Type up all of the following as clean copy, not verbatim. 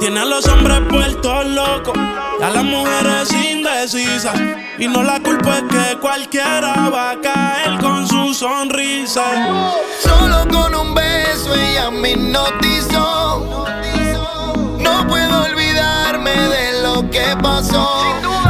Tiene a los hombres puestos locos y a las mujeres indecisas. Y no la culpa es que cualquiera va a caer con su sonrisa. Solo con un beso ella me hipnotizó. No puedo olvidarme de lo que pasó.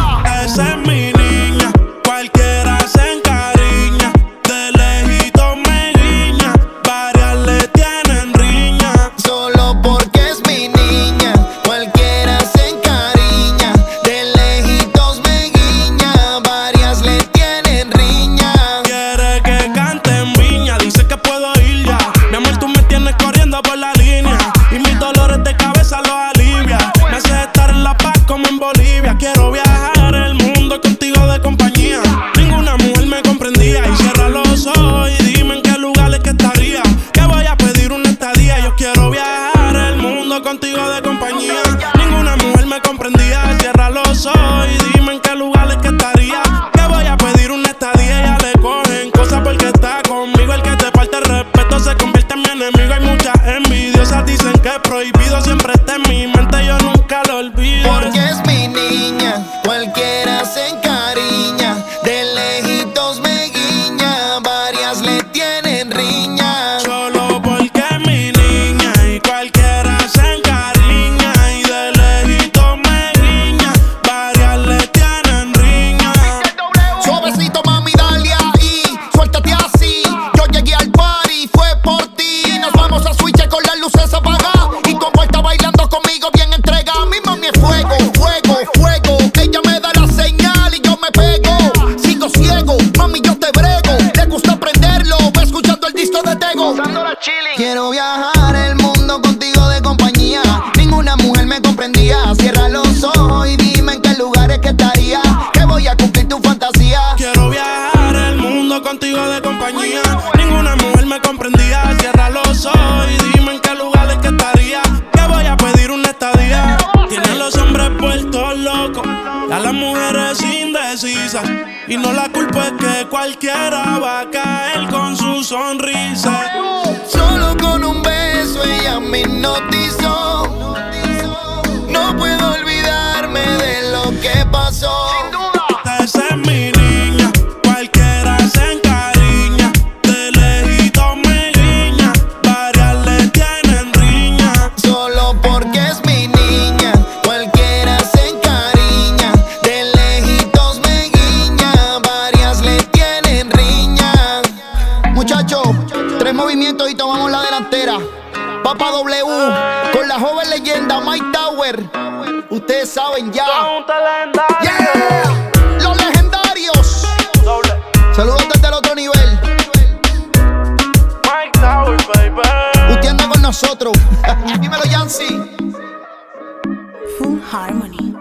Esa es mi niña, cualquiera se encariña. De lejitos me guiña, varias le tienen riña. Solo porque es mi niña, cualquiera se encariña. De lejitos me guiña, varias le tienen riña. Quiere que cante en Viña, dice que puedo ir ya. Mi amor, tú me tienes corriendo por la línea y mis dolores de cabeza los alivia. Me hace estar en La Paz como en Bolivia. Quiero viajar el mundo contigo de compañía. Ninguna mujer me comprendía. Y cierra los ojos y dime en qué lugares que estaría. Que voy a pedir una estadía. Yo quiero viajar el mundo contigo de compañía. Ninguna mujer me comprendía. Cierra los ojos y dime en qué lugares que estaría. Que voy a pedir una estadía. Ya le cogen cosas porque está conmigo. El que te falta el respeto se convierte en mi enemigo. Hay muchas envidiosas, dicen que es prohibido. Siempre está en mi mente, yo nunca lo olvido. Porque es mi niña, cualquiera se encariña. De lejitos me guiña, varias le tienen riña. Solo porque es mi niña y cualquiera se encariña. Y de lejito me guiña, varias le tienen riña. Suavecito mami, dale ahí, suéltate así. Yo llegué al party, fue por ti. Nos vamos a switch con las luces apagadas. Y como está bailando conmigo bien entregada. Mi mami es fuego, fuego, fuego. Ella me da la señal y yo me pego. Sigo ciego, mami yo te brego. Le gusta aprenderlo, va escuchando el disco de Tego. Quiero viajar el mundo contigo de compañía. Ninguna mujer me comprendía. Cierra los ojos y dime en qué lugares que estaría. Que voy a cumplir tu fantasía. Quiero viajar el mundo contigo de compañía. Ninguna mujer me comprendía. Cierra los ojos y dime en qué lugares que estaría. Que voy a pedir una estadía. Tiene a los hombres puestos locos y a las mujeres indecisas. Y no la culpa es que cualquiera va a caer con su sonrisa. Solo con un beso ella me hipnotizó. No puedo olvidarme de lo que pasó. Esa es mi niña, cualquiera se encariña. De lejito me guiña, varias le tienen riña. Solo porque es mi niña, cualquiera se encariña. De lejitos me guiña, varias le tienen riña. Muchachos, 3 movimientos y tomamos la delantera. Papa W, con la joven leyenda Mike Tower. Ustedes saben ya. Yeah. Los legendarios. Saludos desde el otro nivel. Mike Tower, baby. Usted anda con nosotros. Dímelo, Yancy. Full Harmony.